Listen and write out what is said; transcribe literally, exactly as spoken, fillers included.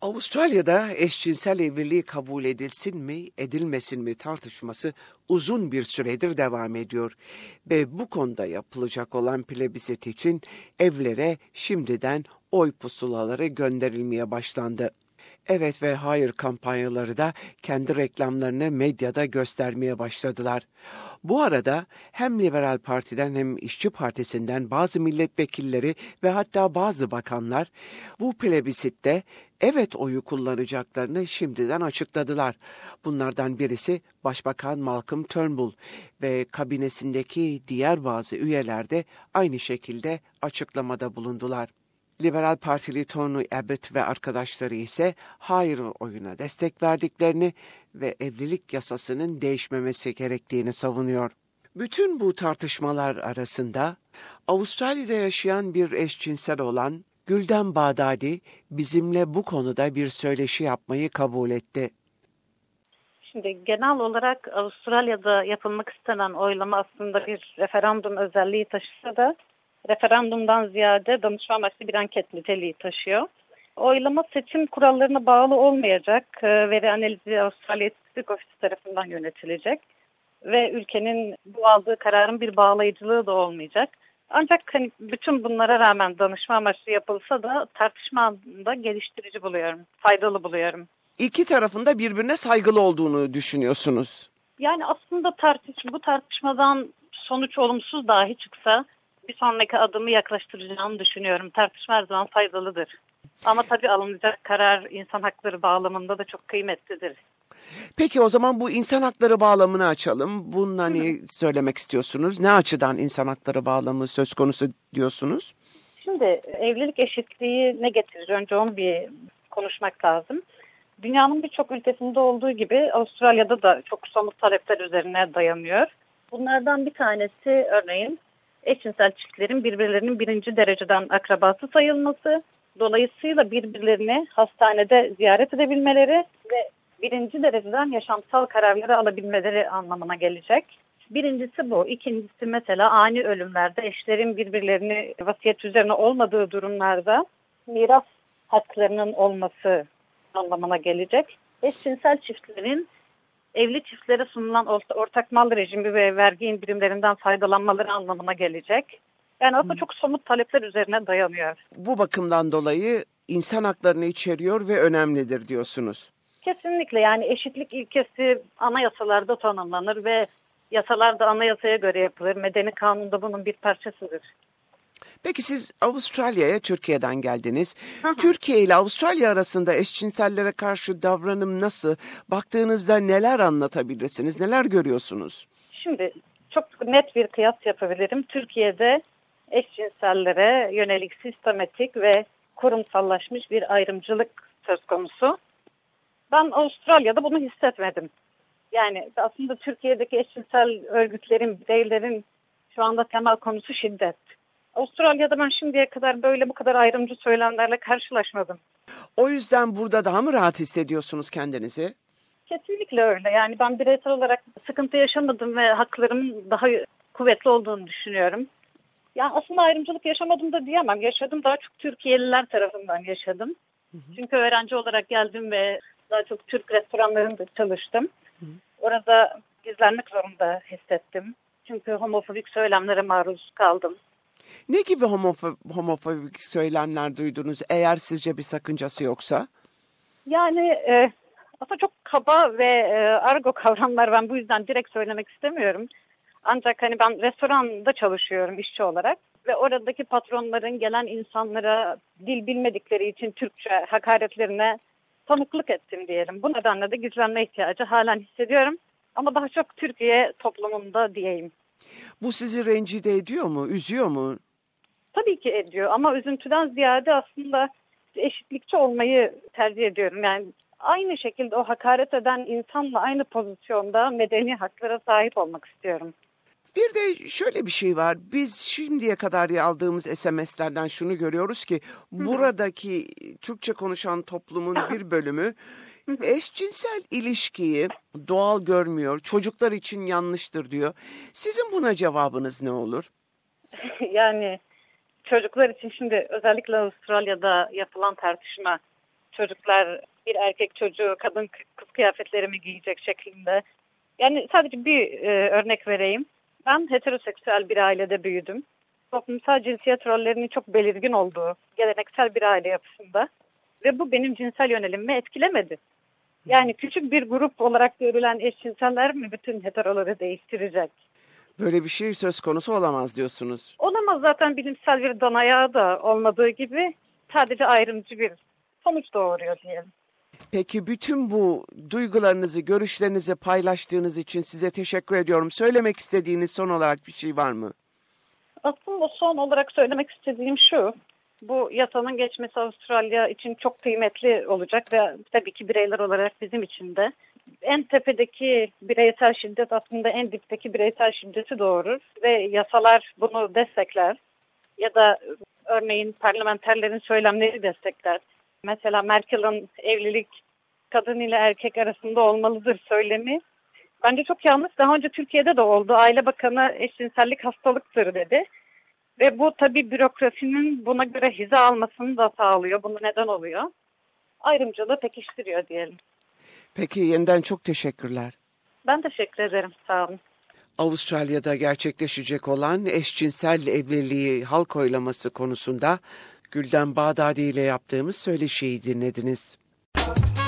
Avustralya'da eşcinsel evliliği kabul edilsin mi, edilmesin mi tartışması uzun bir süredir devam ediyor ve bu konuda yapılacak olan plebisit için evlere şimdiden oy pusulaları gönderilmeye başlandı. Evet ve hayır kampanyaları da kendi reklamlarını medyada göstermeye başladılar. Bu arada hem Liberal Parti'den hem İşçi Partisi'nden bazı milletvekilleri ve hatta bazı bakanlar bu plebisitte evet oyu kullanacaklarını şimdiden açıkladılar. Bunlardan birisi Başbakan Malcolm Turnbull ve kabinesindeki diğer bazı üyeler de aynı şekilde açıklamada bulundular. Liberal Partili Tony Abbott ve arkadaşları ise hayır oyuna destek verdiklerini ve evlilik yasasının değişmemesi gerektiğini savunuyor. Bütün bu tartışmalar arasında Avustralya'da yaşayan bir eşcinsel olan Gülden Bağdadi bizimle bu konuda bir söyleşi yapmayı kabul etti. Şimdi genel olarak Avustralya'da yapılmak istenen oylama aslında bir referandum özelliği taşısa da referandumdan ziyade danışma amaçlı bir anket niteliği taşıyor. Oylama seçim kurallarına bağlı olmayacak, veri analizi Avustralya İstatistik Ofisi tarafından yönetilecek ve ülkenin bu aldığı kararın bir bağlayıcılığı da olmayacak. Ancak hani bütün bunlara rağmen danışma amaçlı yapılsa da tartışma anında geliştirici buluyorum, faydalı buluyorum. İki tarafında birbirine saygılı olduğunu düşünüyorsunuz. Yani aslında tartış bu tartışmadan sonuç olumsuz dahi çıksa bir sonraki adımı yaklaştıracağını düşünüyorum. Tartışma her zaman faydalıdır. Ama tabii alınacak karar insan hakları bağlamında da çok kıymetlidir. Peki o zaman bu insan hakları bağlamını açalım. Bunun hani söylemek istiyorsunuz? Ne açıdan insan hakları bağlamı söz konusu diyorsunuz? Şimdi evlilik eşitliği ne getirir? Önce onu bir konuşmak lazım. Dünyanın birçok ülkesinde olduğu gibi Avustralya'da da çok somut talepler üzerine dayanıyor. Bunlardan bir tanesi örneğin eşcinsel çiftlerin birbirlerinin birinci dereceden akrabası sayılması, dolayısıyla birbirlerini hastanede ziyaret edebilmeleri ve birinci dereceden yaşamsal kararları alabilmeleri anlamına gelecek. Birincisi bu. İkincisi mesela ani ölümlerde eşlerin birbirlerini vasiyet üzerine olmadığı durumlarda miras haklarının olması anlamına gelecek. Eşcinsel çiftlerin evli çiftlere sunulan ortak mal rejimi ve vergi indirimlerinden faydalanmaları anlamına gelecek. Yani aslında çok somut talepler üzerine dayanıyor. Bu bakımdan dolayı insan haklarını içeriyor ve önemlidir diyorsunuz. Kesinlikle, yani eşitlik ilkesi anayasalarda tanımlanır ve yasalar da anayasaya göre yapılır. Medeni kanun da bunun bir parçasıdır. Peki siz Avustralya'ya Türkiye'den geldiniz. Hı hı. Türkiye ile Avustralya arasında eşcinsellere karşı davranım nasıl? Baktığınızda neler anlatabilirsiniz? Neler görüyorsunuz? Şimdi çok net bir kıyas yapabilirim. Türkiye'de eşcinsellere yönelik sistematik ve kurumsallaşmış bir ayrımcılık söz konusu. Ben Avustralya'da bunu hissetmedim. Yani aslında Türkiye'deki eşcinsel örgütlerin, bireylerin şu anda temel konusu şiddet. Avustralya'da ben şimdiye kadar böyle bu kadar ayrımcı söylemlerle karşılaşmadım. O yüzden burada daha mı rahat hissediyorsunuz kendinizi? Kesinlikle öyle. Yani ben bireysel olarak sıkıntı yaşamadım ve haklarımın daha kuvvetli olduğunu düşünüyorum. Yani aslında ayrımcılık yaşamadım da diyemem. Yaşadım, daha çok Türkiye'liler tarafından yaşadım. Hı hı. Çünkü öğrenci olarak geldim ve daha çok Türk restoranlarında çalıştım. Hı hı. Orada gizlenmek zorunda hissettim. Çünkü homofobik söylemlere maruz kaldım. Ne gibi homofob- homofobik söylemler duydunuz eğer sizce bir sakıncası yoksa? Yani e, aslında çok kaba ve e, argo kavramlar, ben bu yüzden direkt söylemek istemiyorum. Ancak hani ben restoranda çalışıyorum işçi olarak ve oradaki patronların gelen insanlara dil bilmedikleri için Türkçe hakaretlerine tanıklık ettim diyelim. Bu nedenle de gizlenme ihtiyacı halen hissediyorum ama daha çok Türkiye toplumunda diyeyim. Bu sizi rencide ediyor mu, üzüyor mu? Tabii ki ediyor ama üzüntüden ziyade aslında eşitlikçi olmayı tercih ediyorum. Yani aynı şekilde o hakaret eden insanla aynı pozisyonda medeni haklara sahip olmak istiyorum. Bir de şöyle bir şey var. Biz şimdiye kadar aldığımız S M S'lerden şunu görüyoruz ki buradaki Türkçe konuşan toplumun bir bölümü eşcinsel ilişkiyi doğal görmüyor. Çocuklar için yanlıştır diyor. Sizin buna cevabınız ne olur? Yani çocuklar için şimdi özellikle Avustralya'da yapılan tartışma çocuklar bir erkek çocuğu kadın kız kıyafetleri mi giyecek şeklinde. Yani sadece bir e, örnek vereyim. Ben heteroseksüel bir ailede büyüdüm. Toplumsal cinsiyet rollerinin çok belirgin olduğu geleneksel bir aile yapısında ve bu benim cinsel yönelimimi etkilemedi. Yani küçük bir grup olarak görülen eşcinseller mi bütün heteroları değiştirecek? Böyle bir şey söz konusu olamaz diyorsunuz. Olamaz, zaten bilimsel bir danayağı da olmadığı gibi sadece ayrımcı bir sonuç doğuruyor diyelim. Peki bütün bu duygularınızı, görüşlerinizi paylaştığınız için size teşekkür ediyorum. Söylemek istediğiniz son olarak bir şey var mı? Aslında son olarak söylemek istediğim şu. Bu yasanın geçmesi Avustralya için çok kıymetli olacak ve tabii ki bireyler olarak bizim için de. En tepedeki bireysel şiddet aslında en dipteki bireysel şiddeti doğurur ve yasalar bunu destekler. Ya da örneğin parlamenterlerin söylemleri destekler. Mesela Merkel'in evlilik kadın ile erkek arasında olmalıdır söylemi bence çok yanlış. Daha önce Türkiye'de de oldu. Aile Bakanı eşcinsellik hastalıktır dedi. Ve bu tabii bürokrasinin buna göre hize almasını da sağlıyor. Bunu neden oluyor? Ayrımcılığı pekiştiriyor diyelim. Peki yeniden çok teşekkürler. Ben teşekkür ederim. Sağ olun. Avustralya'da gerçekleşecek olan eşcinsel evliliği halk oylaması konusunda Gülden Bağdadi ile yaptığımız söyleşiyi dinlediniz.